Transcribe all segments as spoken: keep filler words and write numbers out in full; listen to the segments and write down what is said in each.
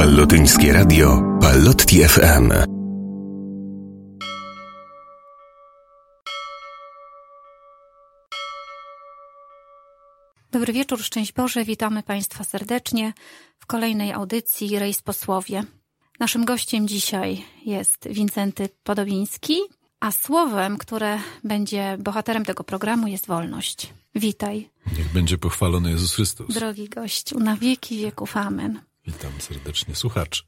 Pallotyńskie Radio Pallotti F M. Dobry wieczór, szczęść Boże, witamy Państwa serdecznie w kolejnej audycji Rejs po Słowie. Naszym gościem dzisiaj jest Wincenty Podobiński, a słowem, które będzie bohaterem tego programu, jest wolność. Witaj. Niech będzie pochwalony Jezus Chrystus. Drogi gościu, na wieki wieków. Amen. Witam serdecznie słuchaczy.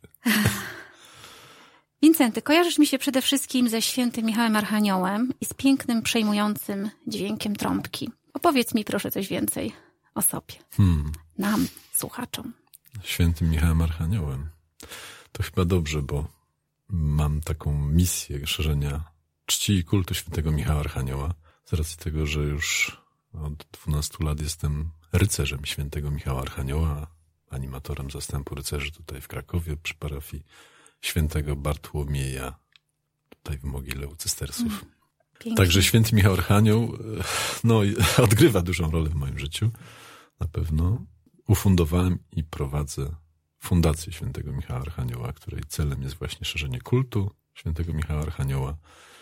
Wincenty, kojarzysz mi się przede wszystkim ze świętym Michałem Archaniołem i z pięknym, przejmującym dźwiękiem trąbki. Opowiedz mi proszę coś więcej o sobie. Hmm. Nam, słuchaczom. Świętym Michałem Archaniołem. To chyba dobrze, bo mam taką misję szerzenia czci i kultu świętego Michała Archanioła. Z racji tego, że już od dwunastu lat jestem rycerzem świętego Michała Archanioła, animatorem zastępu rycerzy tutaj w Krakowie przy parafii świętego Bartłomieja, tutaj w Mogile u Cystersów. Hmm. Także święty Michał Archanioł no, odgrywa dużą rolę w moim życiu. Na pewno ufundowałem i prowadzę Fundację Świętego Michała Archanioła, której celem jest właśnie szerzenie kultu Świętego Michała Archanioła,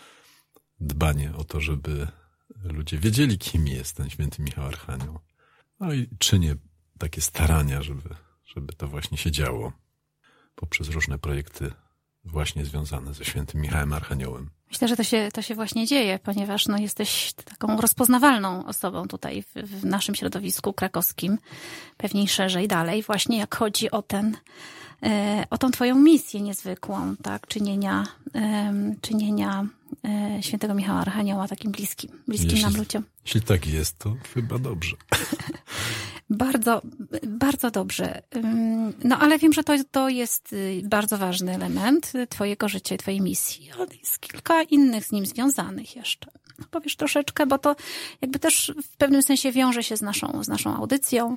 dbanie o to, żeby ludzie wiedzieli, kim jest ten Święty Michał Archanioł. No i czynię takie starania, żeby, żeby to właśnie się działo poprzez różne projekty właśnie związane ze Świętym Michałem Archaniołem. Myślę, że to się, to się właśnie dzieje, ponieważ no, jesteś taką rozpoznawalną osobą tutaj w, w naszym środowisku krakowskim, pewnie i szerzej dalej, właśnie jak chodzi o ten, e, o tą twoją misję niezwykłą, tak, czynienia, e, czynienia e, Świętego Michała Archanioła takim bliskim, bliskim jeśli, nam ludziom. Jeśli tak jest, to chyba dobrze. Bardzo, bardzo dobrze. No ale wiem, że to, to jest bardzo ważny element twojego życia i twojej misji, ale jest kilka innych z nim związanych jeszcze. Powiesz troszeczkę, bo to jakby też w pewnym sensie wiąże się z naszą, z naszą audycją,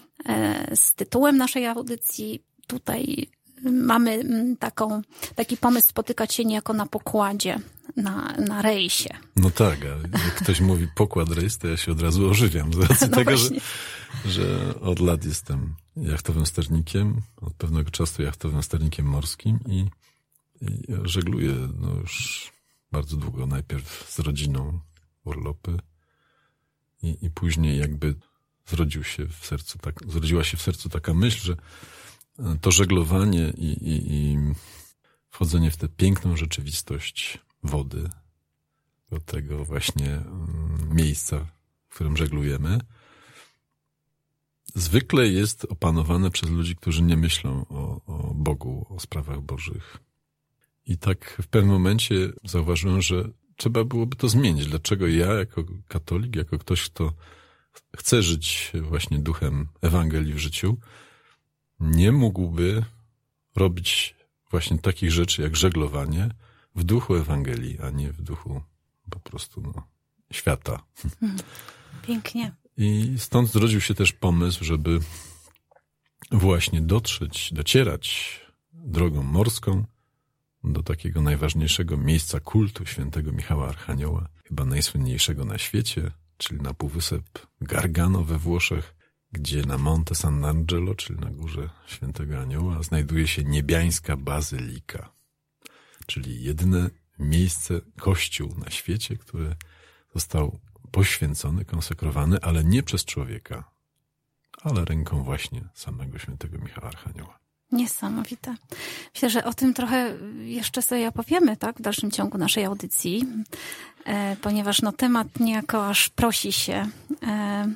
z tytułem naszej audycji. Tutaj mamy taką, taki pomysł spotykać się niejako na pokładzie, na, na rejsie. No tak, a jak ktoś mówi pokład rejs, to ja się od razu ożywiam z racji no tego, że, że od lat jestem jachtowym sternikiem, od pewnego czasu jachtowym sternikiem morskim i, i żegluję no już bardzo długo, najpierw z rodziną urlopy i, i później jakby zrodził się w sercu tak, zrodziła się w sercu taka myśl, że to żeglowanie i, i, i wchodzenie w tę piękną rzeczywistość wody, do tego właśnie miejsca, w którym żeglujemy, zwykle jest opanowane przez ludzi, którzy nie myślą o, o Bogu, o sprawach bożych. I tak w pewnym momencie zauważyłem, że trzeba byłoby to zmienić. Dlaczego ja jako katolik, jako ktoś, kto chce żyć właśnie duchem Ewangelii w życiu, nie mógłby robić właśnie takich rzeczy jak żeglowanie w duchu Ewangelii, a nie w duchu po prostu no, świata. Hmm. Pięknie. I stąd zrodził się też pomysł, żeby właśnie dotrzeć, docierać drogą morską do takiego najważniejszego miejsca kultu świętego Michała Archanioła, chyba najsłynniejszego na świecie, czyli na półwysep Gargano we Włoszech, gdzie na Monte Sant'Angelo, czyli na górze Świętego Anioła, znajduje się niebiańska bazylika, czyli jedyne miejsce, kościół na świecie, który został poświęcony, konsekrowany, ale nie przez człowieka, ale ręką właśnie samego Świętego Michała Archanioła. Niesamowite. Myślę, że o tym trochę jeszcze sobie opowiemy, tak, w dalszym ciągu naszej audycji, e, ponieważ no, temat niejako aż prosi się, e,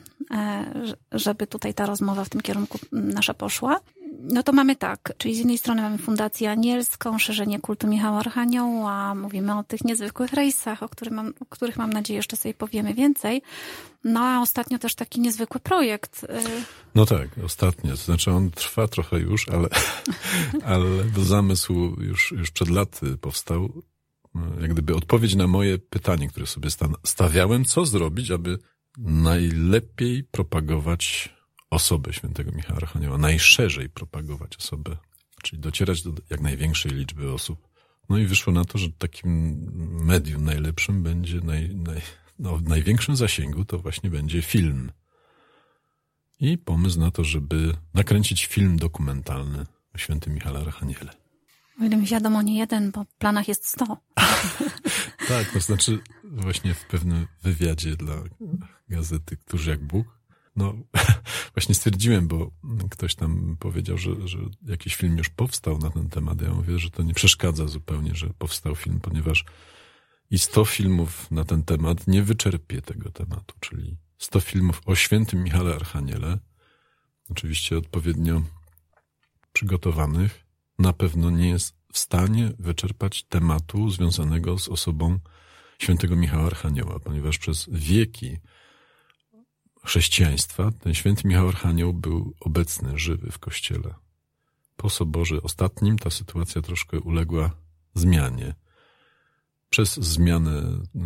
e, żeby tutaj ta rozmowa w tym kierunku nasza poszła. No to mamy tak, czyli z jednej strony mamy Fundację Anielską, szerzenie kultu Michała Archanioła, mówimy o tych niezwykłych rejsach, o, których mam, o których mam nadzieję jeszcze sobie powiemy więcej. No a ostatnio też taki niezwykły projekt. No tak, ostatnio, to znaczy on trwa trochę już, ale, ale zamysł już, już przed laty powstał, jak gdyby odpowiedź na moje pytanie, które sobie stawiałem, co zrobić, aby najlepiej propagować osobę Świętego Michała Archanioła, najszerzej propagować osobę, czyli docierać do jak największej liczby osób. No i wyszło na to, że takim medium najlepszym będzie, naj, naj, no, w największym zasięgu to właśnie będzie film. I pomysł na to, żeby nakręcić film dokumentalny o świętym Michale Archaniele. O ile mi wiadomo, nie jeden, bo w planach jest sto. Tak, to znaczy właśnie w pewnym wywiadzie dla gazety Któż jak Bóg, no właśnie stwierdziłem, bo ktoś tam powiedział, że, że jakiś film już powstał na ten temat. Ja mówię, że to nie przeszkadza zupełnie, że powstał film, ponieważ i sto filmów na ten temat nie wyczerpie tego tematu, czyli sto filmów o świętym Michale Archaniele, oczywiście odpowiednio przygotowanych, na pewno nie jest w stanie wyczerpać tematu związanego z osobą świętego Michała Archanioła, ponieważ przez wieki chrześcijaństwa ten święty Michał Archanioł był obecny, żywy w Kościele. Po Soborze ostatnim ta sytuacja troszkę uległa zmianie. Przez zmianę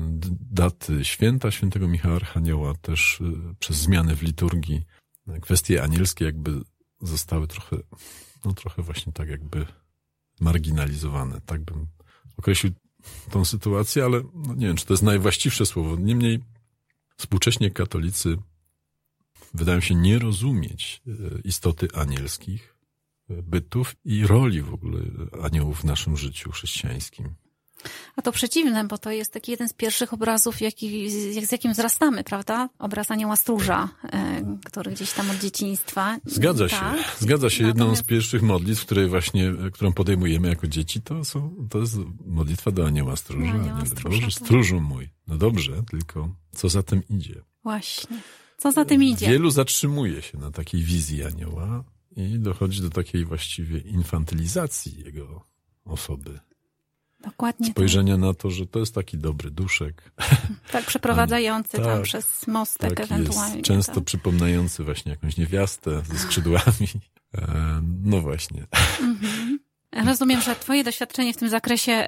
daty święta świętego Michała Archanioła, też przez zmianę w liturgii, kwestie anielskie jakby zostały trochę, no trochę właśnie tak jakby marginalizowane. Tak bym określił tą sytuację, ale no nie wiem, czy to jest najwłaściwsze słowo. Niemniej współcześnie katolicy wydają się nie rozumieć istoty anielskich bytów i roli w ogóle aniołów w naszym życiu chrześcijańskim. A to przeciwne, bo to jest taki jeden z pierwszych obrazów, jaki, z jakim wzrastamy, prawda? Obraz anioła stróża, który gdzieś tam od dzieciństwa. Zgadza się. Tak. Zgadza się. Jedną Natomiast... z pierwszych modlitw, której właśnie, którą podejmujemy jako dzieci, to są, to jest modlitwa do anioła stróża. Do anioła stróża, Boże, tak. stróżu mój. No dobrze, tylko co za tym idzie? Właśnie. Co za tym idzie? Wielu zatrzymuje się na takiej wizji anioła i dochodzi do takiej właściwie infantylizacji jego osoby. Dokładnie. Spojrzenia tak. na to, że to jest taki dobry duszek. Tak, przeprowadzający tak, tam przez mostek tak ewentualnie. Jest. Często tak. przypominający właśnie jakąś niewiastę ze skrzydłami. E, no właśnie. Mhm. Rozumiem, że twoje doświadczenie w tym zakresie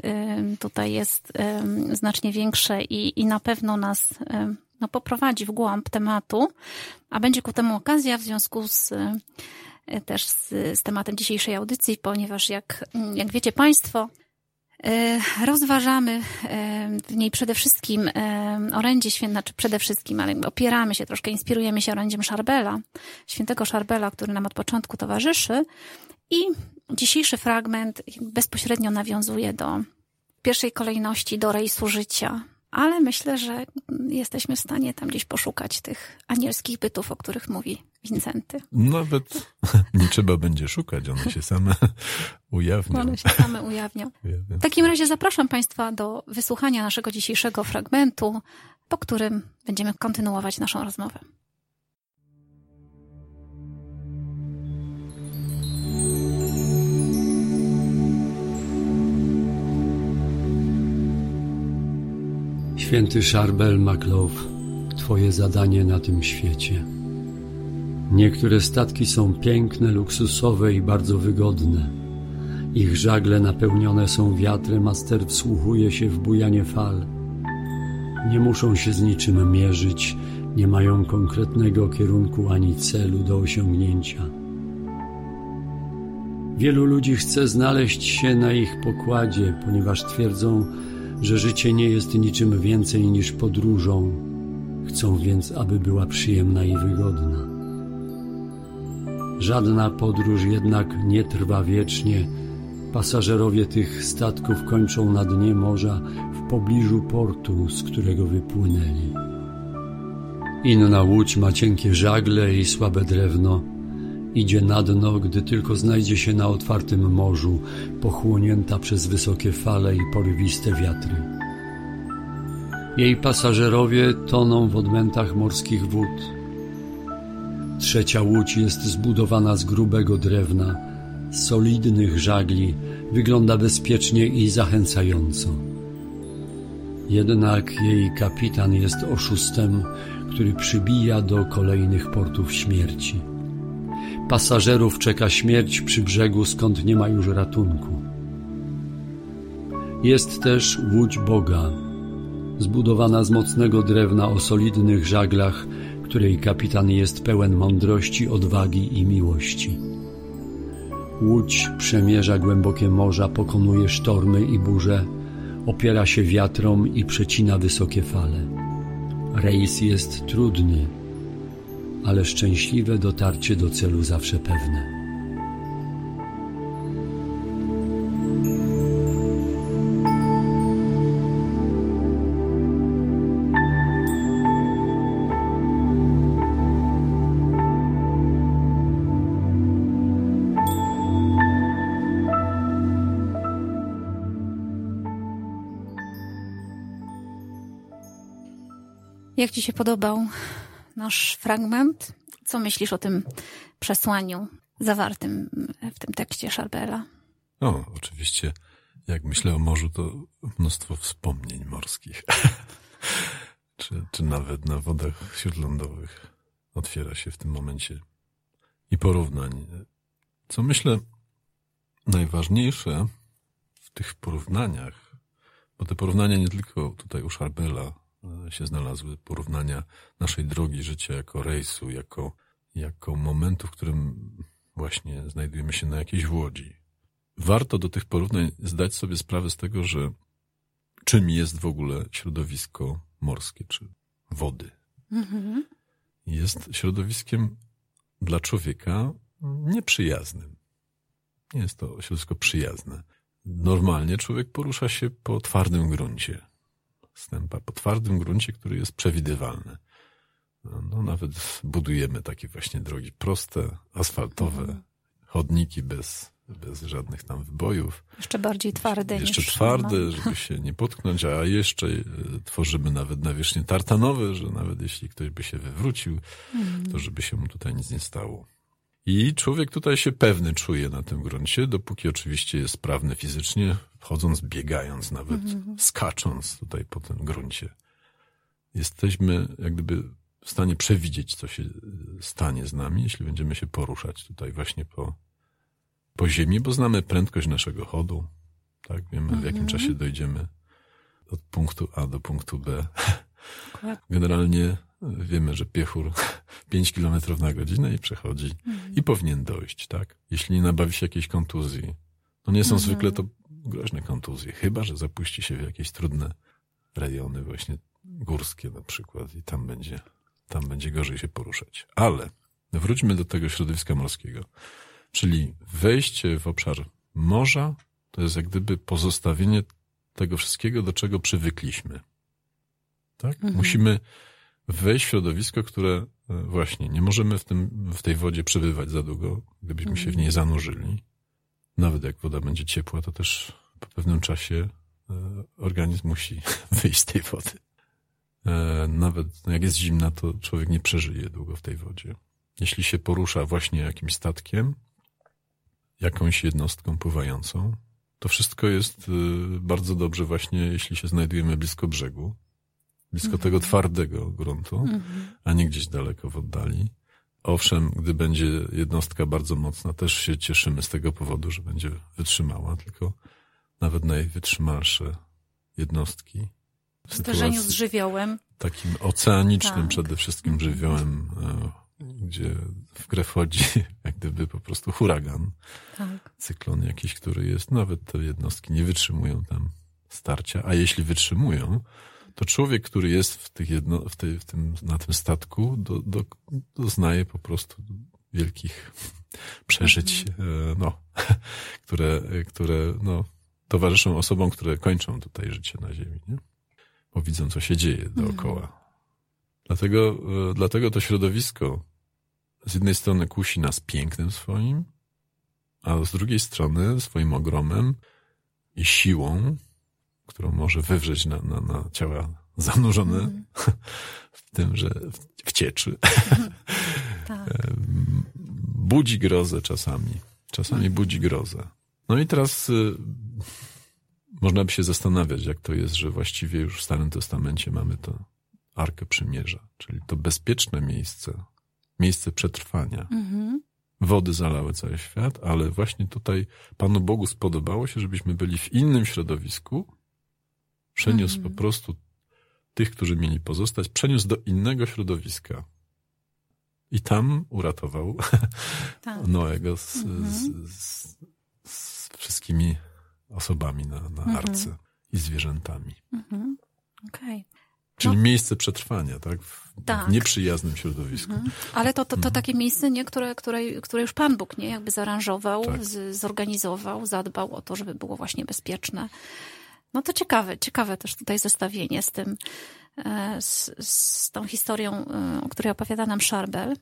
tutaj jest znacznie większe i, i na pewno nas no, poprowadzi w głąb tematu, a będzie ku temu okazja w związku z też z, z tematem dzisiejszej audycji, ponieważ jak, jak wiecie Państwo, rozważamy w niej przede wszystkim orędzie święte, znaczy przede wszystkim, ale opieramy się troszkę, inspirujemy się orędziem Szarbela, świętego Szarbela, który nam od początku towarzyszy i dzisiejszy fragment bezpośrednio nawiązuje do w pierwszej kolejności do rejsu życia, ale myślę, że jesteśmy w stanie tam gdzieś poszukać tych anielskich bytów, o których mówi Wincenty. Nawet nie trzeba będzie szukać, one się same ujawnią. One się same ujawnią. W takim razie zapraszam Państwa do wysłuchania naszego dzisiejszego fragmentu, po którym będziemy kontynuować naszą rozmowę. Święty Szarbel Maklow, Twoje zadanie na tym świecie. Niektóre statki są piękne, luksusowe i bardzo wygodne. Ich żagle napełnione są wiatrem, a ster wsłuchuje się w bujanie fal. Nie muszą się z niczym mierzyć, nie mają konkretnego kierunku ani celu do osiągnięcia. Wielu ludzi chce znaleźć się na ich pokładzie, ponieważ twierdzą, że życie nie jest niczym więcej niż podróżą. Chcą więc, aby była przyjemna i wygodna. Żadna podróż jednak nie trwa wiecznie. Pasażerowie tych statków kończą na dnie morza w pobliżu portu, z którego wypłynęli. Inna łódź ma cienkie żagle i słabe drewno. Idzie na dno, gdy tylko znajdzie się na otwartym morzu, pochłonięta przez wysokie fale i porywiste wiatry. Jej pasażerowie toną w odmętach morskich wód. Trzecia łódź jest zbudowana z grubego drewna, solidnych żagli, wygląda bezpiecznie i zachęcająco. Jednak jej kapitan jest oszustem, który przybija do kolejnych portów śmierci. Pasażerów czeka śmierć przy brzegu, skąd nie ma już ratunku. Jest też łódź Boga, zbudowana z mocnego drewna o solidnych żaglach, której kapitan jest pełen mądrości, odwagi i miłości. Łódź przemierza głębokie morza, pokonuje sztormy i burze, opiera się wiatrom i przecina wysokie fale. Rejs jest trudny, ale szczęśliwe dotarcie do celu zawsze pewne. Jak ci się podobał nasz fragment? Co myślisz o tym przesłaniu zawartym w tym tekście Charbela? O, oczywiście, jak myślę o morzu, to mnóstwo wspomnień morskich. czy, czy nawet na wodach śródlądowych otwiera się w tym momencie i porównań. Co myślę najważniejsze w tych porównaniach, bo te porównania nie tylko tutaj u Charbela się znalazły, porównania naszej drogi życia jako rejsu, jako, jako momentu, w którym właśnie znajdujemy się na jakiejś łodzi. Warto do tych porównań zdać sobie sprawę z tego, że czym jest w ogóle środowisko morskie, czy wody. Mhm. Jest środowiskiem dla człowieka nieprzyjaznym. Nie jest to środowisko przyjazne. Normalnie człowiek porusza się po twardym gruncie. Stępa po twardym gruncie, który jest przewidywalny. No, nawet budujemy takie właśnie drogi proste, asfaltowe, mhm. chodniki bez, bez żadnych tam wybojów. Jeszcze bardziej twarde. Jeszcze niż twarde, no. żeby się nie potknąć, a jeszcze tworzymy nawet nawierzchnie tartanowe, że nawet jeśli ktoś by się wywrócił, mhm. to żeby się mu tutaj nic nie stało. I człowiek tutaj się pewny czuje na tym gruncie, dopóki oczywiście jest sprawny fizycznie, chodząc, biegając, nawet mhm. skacząc tutaj po tym gruncie. Jesteśmy jak gdyby w stanie przewidzieć, co się stanie z nami, jeśli będziemy się poruszać tutaj właśnie po, po ziemi, bo znamy prędkość naszego chodu, tak? Wiemy, mhm. w jakim czasie dojdziemy od punktu A do punktu B. Generalnie wiemy, że piechur pięć kilometrów na godzinę i przechodzi mhm. i powinien dojść, tak? Jeśli nie nabawi się jakiejś kontuzji. No nie są mhm. zwykle to groźne kontuzje, chyba że zapuści się w jakieś trudne rejony właśnie górskie na przykład i tam będzie, tam będzie gorzej się poruszać. Ale wróćmy do tego środowiska morskiego. Czyli wejście w obszar morza to jest jak gdyby pozostawienie tego wszystkiego, do czego przywykliśmy. Tak? Mhm. Musimy wejść w środowisko, które właśnie nie możemy w tym, w tej wodzie przebywać za długo, gdybyśmy mhm. się w niej zanurzyli. Nawet jak woda będzie ciepła, to też po pewnym czasie organizm musi wyjść z tej wody. Nawet jak jest zimna, to człowiek nie przeżyje długo w tej wodzie. Jeśli się porusza właśnie jakimś statkiem, jakąś jednostką pływającą, to wszystko jest bardzo dobrze właśnie, jeśli się znajdujemy blisko brzegu, blisko mhm. tego twardego gruntu, mhm. a nie gdzieś daleko w oddali. Owszem, gdy będzie jednostka bardzo mocna, też się cieszymy z tego powodu, że będzie wytrzymała, tylko nawet najwytrzymalsze jednostki w zderzeniu z żywiołem. Takim oceanicznym tak. przede wszystkim mhm. żywiołem, gdzie w grę wchodzi jak gdyby po prostu huragan, tak. cyklon jakiś, który jest, nawet te jednostki nie wytrzymują tam starcia, a jeśli wytrzymują, to człowiek, który jest w tych jedno, w tej, w tym, na tym statku, do, do, doznaje po prostu wielkich przeżyć, mm. no, które, które no, towarzyszą osobom, które kończą tutaj życie na ziemi, nie? Bo widzą, co się dzieje dookoła. Mm. Dlatego, dlatego to środowisko z jednej strony kusi nas pięknem swoim, a z drugiej strony swoim ogromem i siłą, którą może wywrzeć na, na, na ciała zanurzone mm. w tym, że w, w cieczy. tak. Budzi grozę czasami. Czasami mm. budzi grozę. No i teraz y, można by się zastanawiać, jak to jest, że właściwie już w Starym Testamencie mamy to Arkę Przymierza, czyli to bezpieczne miejsce, miejsce przetrwania. Mm-hmm. Wody zalały cały świat, ale właśnie tutaj Panu Bogu spodobało się, żebyśmy byli w innym środowisku. Przeniósł mm-hmm. po prostu tych, którzy mieli pozostać, przeniósł do innego środowiska. I tam uratował tak. Noego z, mm-hmm. z, z, z wszystkimi osobami na, na mm-hmm. arce i zwierzętami. Mm-hmm. Okej. Okay. Czyli no. miejsce przetrwania, tak? W, tak. w nieprzyjaznym środowisku. Mhm. Ale to, to, to takie miejsce, nie, które, które, które już Pan Bóg nie jakby zaaranżował, tak. z, zorganizował, zadbał o to, żeby było właśnie bezpieczne. No to ciekawe, ciekawe też tutaj zestawienie z tym, z, z tą historią, o której opowiada nam Charbel.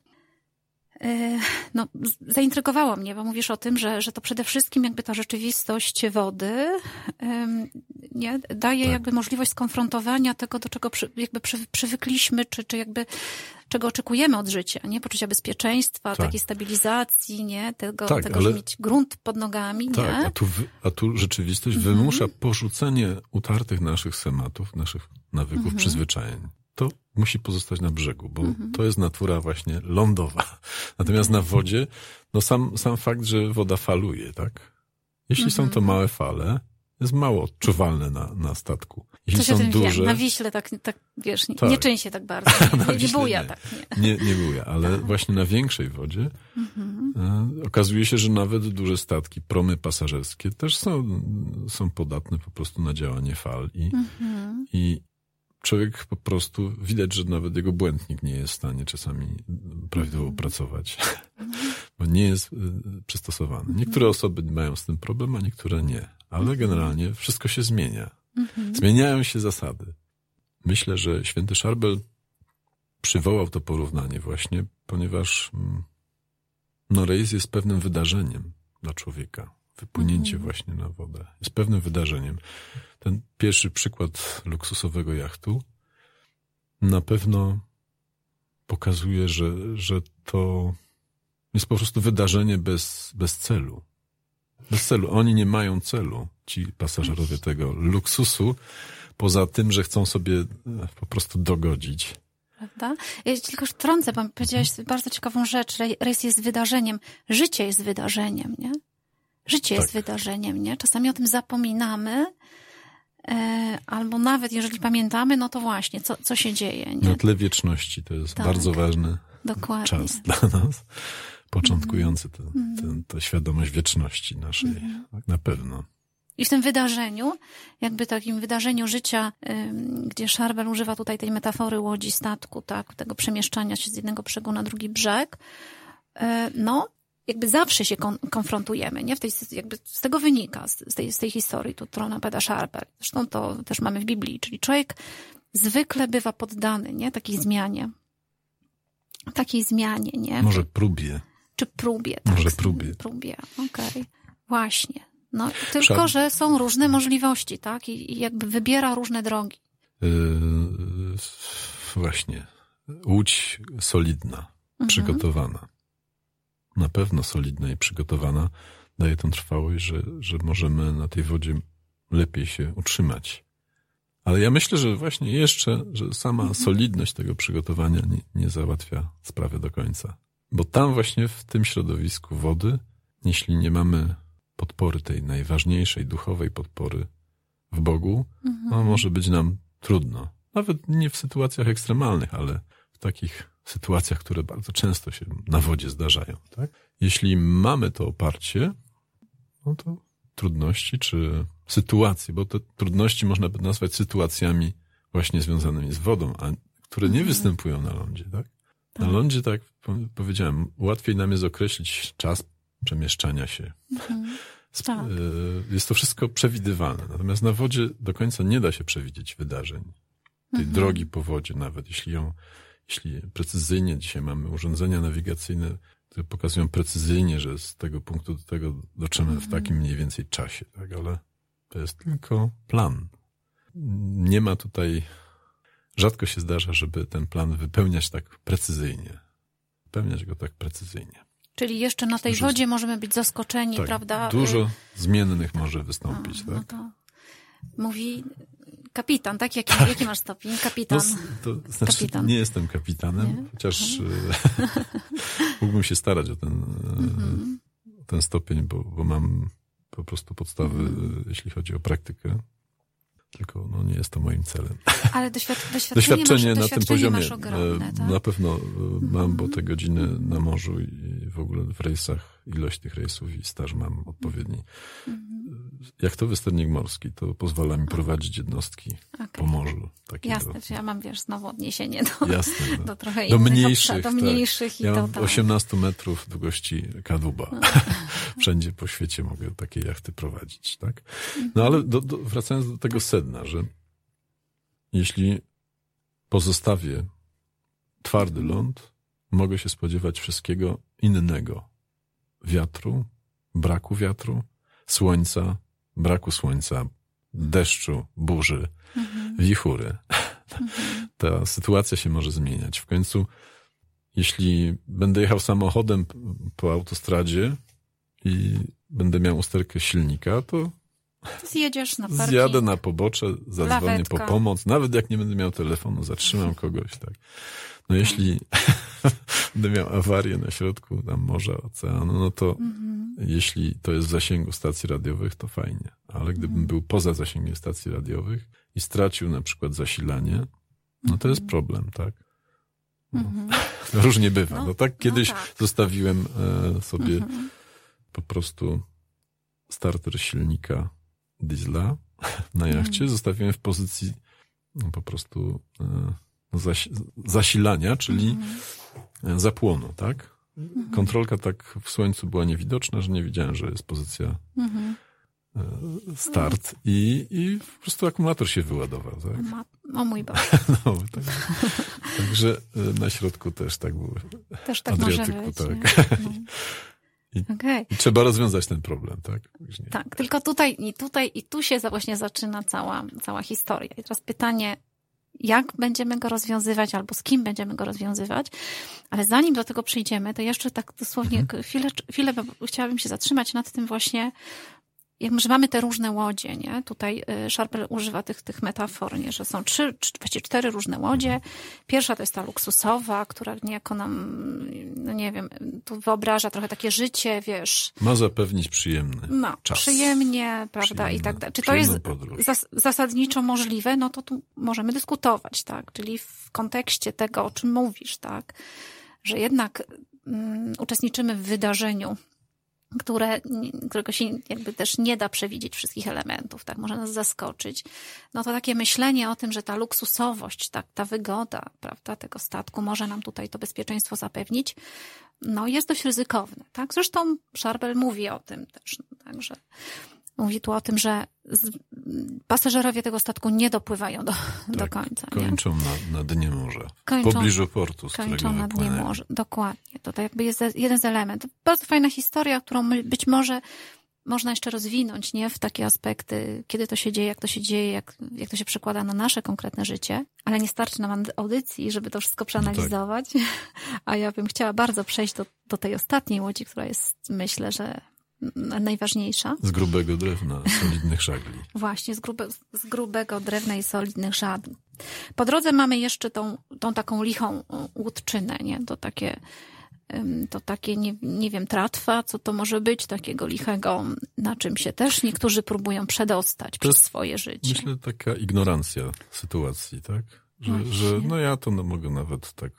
No, zaintrygowało mnie, bo mówisz o tym, że, że to przede wszystkim jakby ta rzeczywistość wody nie? Daje tak. jakby możliwość skonfrontowania tego, do czego przy, jakby przy, przywykliśmy, czy, czy jakby czego oczekujemy od życia, nie? Poczucia bezpieczeństwa, tak. takiej stabilizacji, nie? Tego, tak, tego ale... żeby mieć grunt pod nogami, tak, nie? a tu, a tu rzeczywistość mhm. wymusza porzucenie utartych naszych schematów, naszych nawyków, mhm. przyzwyczajeń. To musi pozostać na brzegu, bo mhm. to jest natura właśnie lądowa. Natomiast na wodzie, no sam, sam fakt, że woda faluje, tak? Jeśli mhm. są to małe fale, jest mało odczuwalne na, na statku. Jeśli Coś są duże... Wiem. Na Wiśle tak, tak wiesz, nie, tak. nie czyń tak bardzo. Nie, nie, nie buja nie. tak. Nie, nie, nie buja, ale tak. właśnie na większej wodzie mhm. e, okazuje się, że nawet duże statki, promy pasażerskie też są, są podatne po prostu na działanie fal i, mhm. i człowiek po prostu, widać, że nawet jego błędnik nie jest w stanie czasami prawidłowo mhm. pracować, mhm. bo nie jest y, przystosowany. Niektóre osoby mają z tym problem, a niektóre nie. Ale mhm. generalnie wszystko się zmienia. Mhm. Zmieniają się zasady. Myślę, że święty Szarbel przywołał to porównanie właśnie, ponieważ no, rejs jest pewnym wydarzeniem dla człowieka. Wypłynięcie mhm. właśnie na wodę jest pewnym wydarzeniem. Ten pierwszy przykład luksusowego jachtu na pewno pokazuje, że, że to jest po prostu wydarzenie bez, bez celu. Bez celu. Oni nie mają celu, ci pasażerowie tego luksusu, poza tym, że chcą sobie po prostu dogodzić. Prawda? Ja ci tylko wtrącę, bo powiedziałaś hmm. bardzo ciekawą rzecz. Rejs jest wydarzeniem. Życie jest wydarzeniem, nie? Życie tak. jest wydarzeniem, nie? Czasami o tym zapominamy, e, albo nawet jeżeli pamiętamy, no to właśnie, co, co się dzieje, nie? Na tle wieczności to jest tak. bardzo ważny Dokładnie. czas dla nas. Początkujący tę mm. świadomość wieczności naszej. Mm. Tak, na pewno. I w tym wydarzeniu, jakby takim wydarzeniu życia, ym, gdzie Szarbel używa tutaj tej metafory łodzi, statku, tak, tego przemieszczania się z jednego brzegu na drugi brzeg, yy, no, jakby zawsze się kon- konfrontujemy, nie? W tej, jakby z tego wynika, z tej, z tej historii, tu Trona Peda Szarbel. Zresztą to też mamy w Biblii, czyli człowiek zwykle bywa poddany, nie? Takiej zmianie. Takiej zmianie, nie? Może próbie. Czy próbie, tak. Może próbie. Próbie, okej. Okay. Właśnie. No, tylko, Szar... że są różne możliwości, tak? I, i jakby wybiera różne drogi. Yy, właśnie. Łódź solidna, mhm. przygotowana. Na pewno solidna i przygotowana daje tą trwałość, że, że możemy na tej wodzie lepiej się utrzymać. Ale ja myślę, że właśnie jeszcze, że sama mhm. solidność tego przygotowania nie, nie załatwia sprawy do końca. Bo tam właśnie w tym środowisku wody, jeśli nie mamy podpory tej najważniejszej, duchowej podpory w Bogu, mhm. no może być nam trudno. Nawet nie w sytuacjach ekstremalnych, ale w takich sytuacjach, które bardzo często się na wodzie zdarzają. Tak? Jeśli mamy to oparcie, no to trudności czy sytuacje, bo te trudności można by nazwać sytuacjami właśnie związanymi z wodą, a które nie mhm. występują na lądzie. Tak? Na lądzie, tak powiedziałem, łatwiej nam jest określić czas przemieszczania się. Mhm. Tak. Jest to wszystko przewidywalne. Natomiast na wodzie do końca nie da się przewidzieć wydarzeń. Tej mhm. drogi po wodzie, nawet jeśli ją, jeśli precyzyjnie dzisiaj mamy urządzenia nawigacyjne, które pokazują precyzyjnie, że z tego punktu do tego dotrzemy mhm. w takim mniej więcej czasie, tak? Ale to jest tylko plan. Nie ma tutaj, rzadko się zdarza, żeby ten plan wypełniać tak precyzyjnie. Wypełniać go tak precyzyjnie. Czyli jeszcze na tej dużo, wodzie możemy być zaskoczeni, tak, prawda? Dużo zmiennych może wystąpić, no, tak? No to mówi kapitan, tak? Jaki, jaki masz stopień? Kapitan. No, to znaczy, kapitan. Nie jestem kapitanem, nie? Chociaż mógłbym się starać o ten, mm-hmm. ten stopień, bo, bo mam po prostu podstawy, mm-hmm. jeśli chodzi o praktykę. Tylko no, nie jest to moim celem. Ale doświad- doświadczenie, doświadczenie masz, na tym poziomie masz ogromne, tak? Na pewno mam, bo te godziny na morzu i w ogóle w rejsach, ilość tych rejsów i staż mam odpowiedni. Jak to wysternik morski, to pozwala mi prowadzić jednostki okay. po morzu. Jasne, do... ja mam, wiesz, znowu odniesienie do, Jasne, no. do trochę do innych mniejszych, obszar, do mniejszych tak. i ja to mam tak. osiemnaście metrów długości kadłuba. Wszędzie po świecie mogę takie jachty prowadzić, tak? No ale do, do, wracając do tego sedna, że jeśli pozostawię twardy ląd, mogę się spodziewać wszystkiego innego. Wiatru, braku wiatru, słońca, braku słońca, deszczu, burzy, Mhm. wichury. Mhm. Ta sytuacja się może zmieniać. W końcu, jeśli będę jechał samochodem po autostradzie i będę miał usterkę silnika, to Zjedziesz na parking. zjadę na pobocze, zadzwonię Lawetka. po pomoc. Nawet jak nie będę miał telefonu, zatrzymam kogoś, tak. No jeśli będę miał awarię na środku tam morza, oceanu, no to Mhm. jeśli to jest w zasięgu stacji radiowych, to fajnie. Ale gdybym Mhm. był poza zasięgiem stacji radiowych i stracił na przykład zasilanie, no to jest problem, tak? No. Mhm. Różnie bywa. No, No tak kiedyś no tak. zostawiłem e, sobie Mhm. po prostu starter silnika diesla na jachcie. Mhm. Zostawiłem w pozycji no, po prostu e, zas zasilania, czyli Mhm. zapłonu, tak? Mhm. Kontrolka tak w słońcu była niewidoczna, że nie widziałem, że jest pozycja Mhm. e, start i, i po prostu akumulator się wyładował, tak? Ma... O mój Boże. No, tak. Także e, na środku też tak było. Też tak może Adriatyku, być. tak. nie? No. I- Okej. I trzeba rozwiązać ten problem, tak? Już nie. Tak, tylko tutaj i tutaj i tu się za- właśnie zaczyna cała, cała historia. I teraz pytanie, jak będziemy go rozwiązywać albo z kim będziemy go rozwiązywać, ale zanim do tego przyjdziemy, to jeszcze tak dosłownie Mhm. chwilę, chwilę chciałabym się zatrzymać nad tym właśnie, jak że mamy te różne łodzie, nie? Tutaj y, Szarpel używa tych, tych metafor, nie? Że są trzy, czy właściwie cztery różne łodzie. Pierwsza to jest ta luksusowa, która niejako nam, no nie wiem, tu wyobraża trochę takie życie, wiesz, Ma zapewnić przyjemny no, czas. przyjemnie, prawda, Przyjemny- i tak dalej. Czy to jest przyjemną podróż. zas zasadniczo możliwe? No to tu możemy dyskutować, tak? Czyli w kontekście tego, o czym mówisz, tak? Że jednak mm, uczestniczymy w wydarzeniu, które, którego się jakby też nie da przewidzieć wszystkich elementów, tak? Może nas zaskoczyć. No to takie myślenie o tym, że ta luksusowość, tak, ta wygoda, prawda, tego statku może nam tutaj to bezpieczeństwo zapewnić, no jest dość ryzykowne, tak? Zresztą Szarbel mówi o tym też, no, także mówi tu o tym, że z, pasażerowie tego statku nie dopływają do, do Tak, końca. Nie? Kończą na, na dnie morza. Kończą- w pobliżu portu, z Kończą którego na dnie wypłynęli. morza. Dokładnie. To tak jakby jest jeden z elementów. Bardzo fajna historia, którą my, być może można jeszcze rozwinąć, nie? W takie aspekty, kiedy to się dzieje, jak to się dzieje, jak, jak to się przekłada na nasze konkretne życie. Ale nie starczy nam audycji, żeby to wszystko przeanalizować. A ja bym chciała bardzo przejść do, do tej ostatniej łodzi, która jest, myślę, że najważniejsza. Z grubego drewna, solidnych żagli. Właśnie, z, grube, z grubego drewna i solidnych żagli. Po drodze mamy jeszcze tą, tą taką lichą łódczynę, nie? To takie, ym, to takie nie, nie wiem, tratwa, co to może być, takiego lichego, na czym się też niektórzy próbują przedostać przez jest, swoje życie. Myślę, taka ignorancja sytuacji, tak? Że, Właśnie. że no ja to no, mogę nawet tak